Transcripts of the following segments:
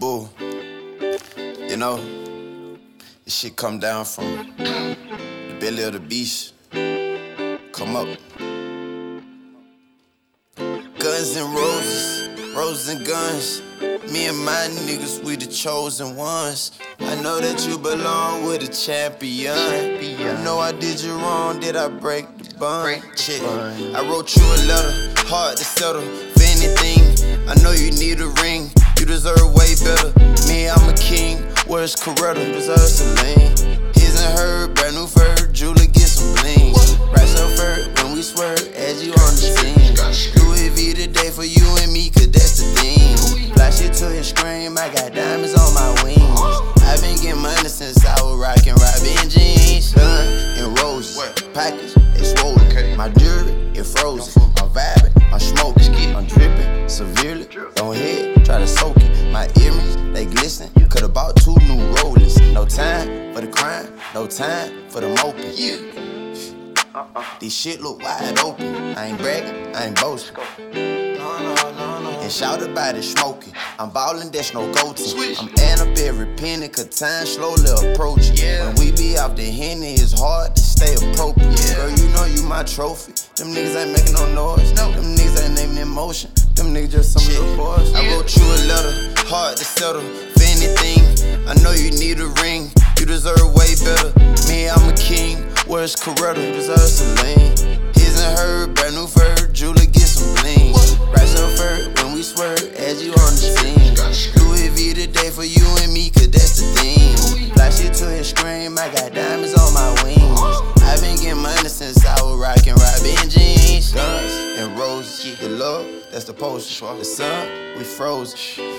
bull. You know, this shit come down from the belly of the beast. Come up. Guns and roses, roses and guns. Me and my niggas, we the chosen ones. I know that you belong with a champion. I know I did you wrong, did I break the bond? Shit. I wrote you a letter, hard to settle for anything. I know you need a ring, you deserve way better. Me, I'm a king, where's Coretta? You deserve Celine. His and her, brand new fur, Julie get some bling. Right so fur, when we swerve, as you on the scene. Louis V today for you and me, cause that's the thing. Flash it to your scream, I got diamonds on my wings. I've been getting money since I was rockin' Robin jeans. Gun and roses, package, they swollen. My jewelry, it frozen. I'm vibing, I'm smoking, I'm dripping severely. Don't hit, try to soak it. My earrings, they glisten. Could've bought 2 new rollers. No time for the crime, no time for the moping. These shit look wide open. I ain't bragging, I ain't boasting. And shout about it smoking. I'm ballin', there's no go-to. I'm adding up every penny, cause time slowly approaching. When we be off the Henny, it's hard to stay appropriate. Girl, you know you my trophy. Them niggas ain't making no noise. Them niggas ain't naming emotion. Them niggas just some little boys. I wrote you a letter, hard to settle for anything. I know you need a ring, you deserve way better. Me, I'm a king, where's Coretta? You deserve Celine. His and her, brand new fur, Julie get some bling. Right so fur, when we swerve, as you on the scene. Louis V today for you and me, cause that's the thing. Flash it to your scream, I got diamonds on my wings. I've been getting money since I was rockin' Robin jeans. Guns and roses, the love, that's the potion. The sun, we frozen.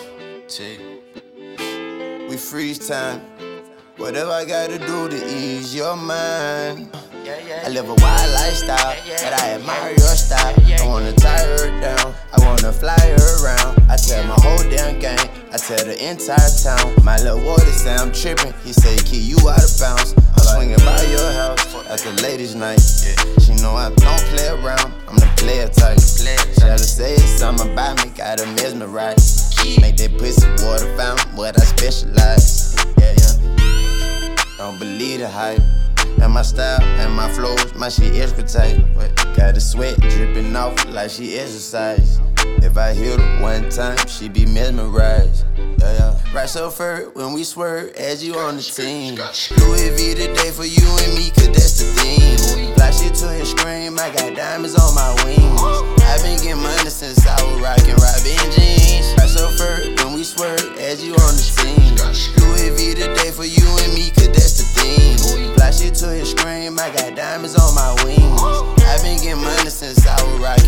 We freeze time. Whatever I gotta do to ease your mind. I live a wild lifestyle, but I admire your style. I wanna tie her down, I wanna fly her around. I tell my whole damn gang, I tell the entire town. My little water say I'm tripping, he say keep you out of bounds. I'm swinging by your house at the ladies' night. She know I don't play around, I'm the player type. Gotta say it's something about me, gotta mesmerize. Make that pussy water fountain, what I specialize. Don't believe the hype. And my style and my flows, my shit extra tight. Got the sweat dripping off like she exercise. If I hit her one time, she be mesmerized. Right so fur, when we swerve, as you on the team. Louis V today for you and me, cause that's the thing. Flash it to your scream, I got diamonds on my wings. I've been getting money since I was rockin' Robin jeans. Right so fur, when we swerve, as you on the team. Louis V today for you and me, cause that's the thing. Flash it to your scream, I got diamonds on my wings. I've been getting money since I was rockin'